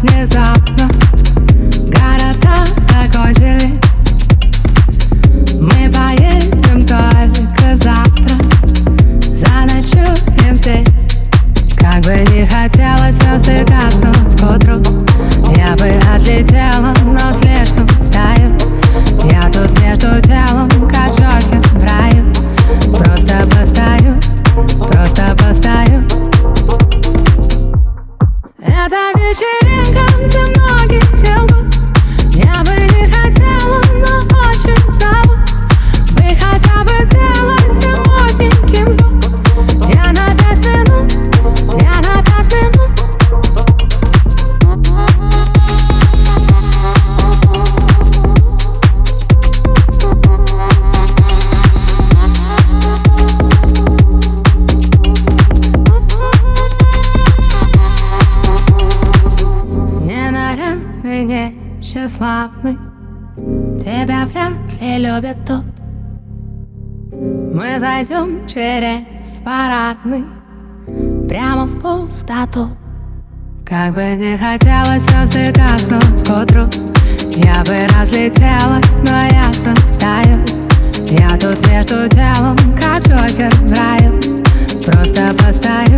внезапно. Города закончились. Мы поедем только завтра. Заночуем здесь. Как бы не хотелось, звезды гаснут к утру. Я бы отлетела, но слишком стою. Я тут между телом, как Джокер в раю. Просто постою, просто постою. Это вечеринка, где многие лгут. Я бы не хотела, но очень зову. Вы хотя бы сделайте модненьким звук. Я на 5 минут, я на 5 минут. Ненарядный, несчастливый, тебя вряд ли любят тут. Мы зайдем через парадный прямо в пустоту. Как бы не хотелось, звезды гаснут к утру. Я бы разлетелась, но я состою. Я тут между телом, как Джокер в раю. Просто постою.